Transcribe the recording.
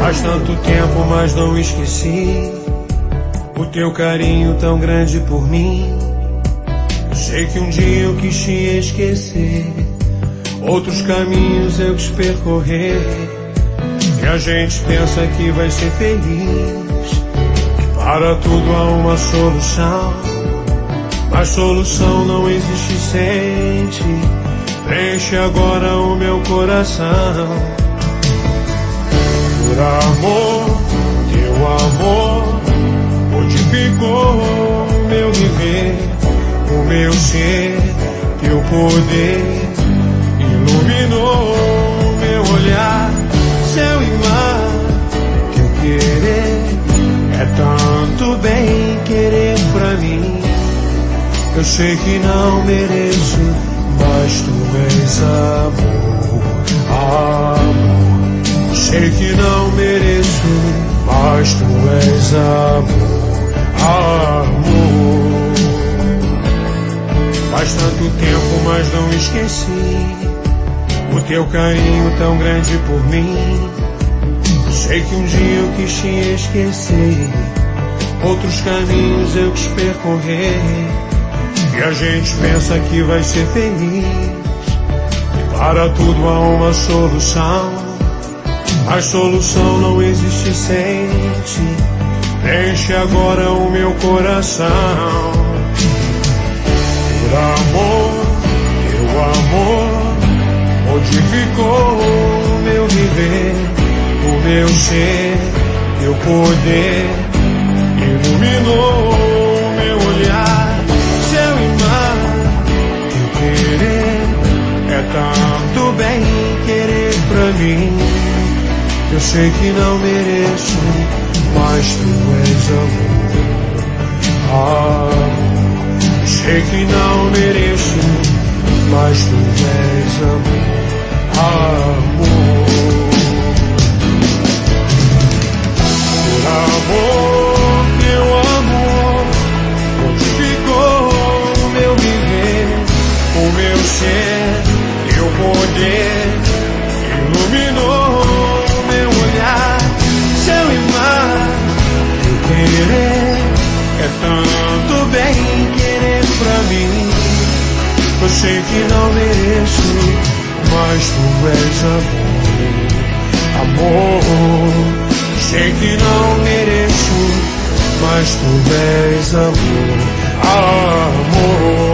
Faz tanto tempo, mas não esqueci o teu carinho tão grande por mim. Eu sei que um dia eu quis te esquecer, outros caminhos eu quis percorrer, e a gente pensa que vai ser feliz. Para tudo há uma solução, mas solução não existe sem ti. Preenche agora o meu coração. Por amor, teu amor modificou o meu viver, o meu ser, teu poder iluminou o meu olhar. Céu e mar, teu querer é tanto bem querer pra mim. Eu sei que não mereço, mas tu és amor, amor. Sei que não mereço, mas tu és amor, amor. Faz tanto tempo, mas não esqueci o teu carinho tão grande por mim. Sei que um dia eu quis te esquecer, outros caminhos eu quis percorrer, e a gente pensa que vai ser feliz. E para tudo há uma solução, mas solução não existe sem ti. Preenche agora o meu coração. Por amor, teu amor modificou o meu viver, o meu ser, teu poder iluminou o meu olhar. Céu e mar, teu querer é tanto bem querer pra mim. Eu sei que não mereço, mas tu és amor, amor. Sei que não mereço, mas tu és amor, amor. Por amor, teu amor modificou o meu viver, o meu ser, teu poder iluminou o meu olhar. Céu e mar, teu querer é tanto bem querer pra mim. Eu sei que não mereço, mas tu és amor, amor. Sei que não mereço, mas tu és amor, amor.